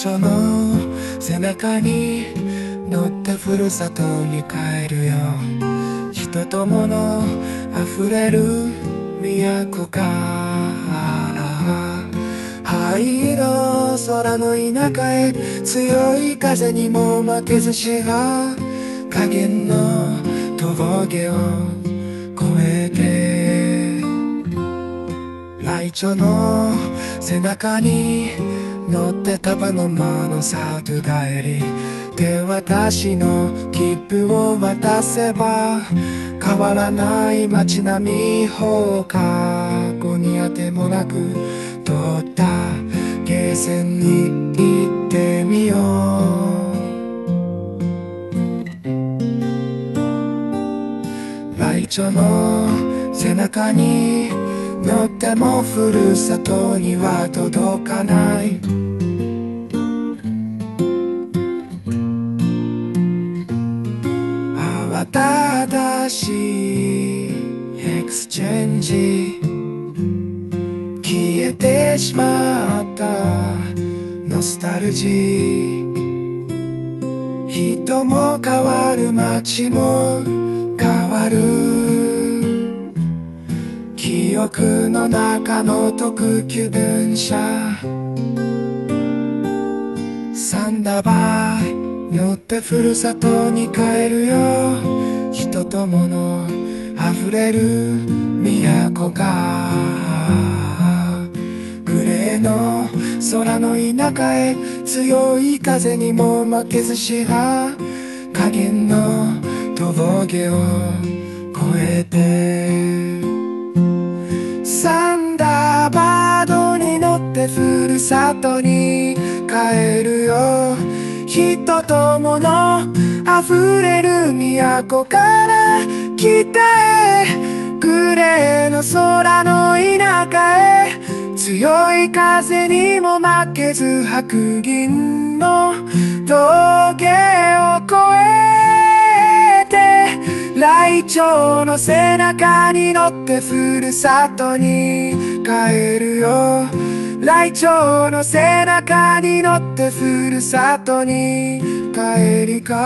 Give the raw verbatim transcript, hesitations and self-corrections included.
チョの背中に乗ってふるさとに帰るよ。人と物あふれる都から灰色空の田舎へ、強い風にも負けずしが加減の峠を越えて、ライチョの背中に乗って束の間の里帰りで、私の切符を渡せば変わらない街並み、放課後にあてもなく通ったゲーセンに行ってみよう。ライチョの背中に乗ってもふるさとには届かない。慌ただしいエクスチェンジ、消えてしまったノスタルジー。人も変わる街も変わる、記憶の中の特急電車サンダーバー乗ってふるさとに帰るよ。人と物あふれる都がグレーの空の田舎へ、強い風にも負けずしが加減の峠を越えて、サンダーバードに乗ってふるさとに帰るよ。人と物あふれる都から北へ、グレーの空の田舎へ、強い風にも負けず白銀の峠を越えて、ライチョの背中に乗ってふるさとに帰るよ。ライチョの背中に乗ってふるさとに帰りか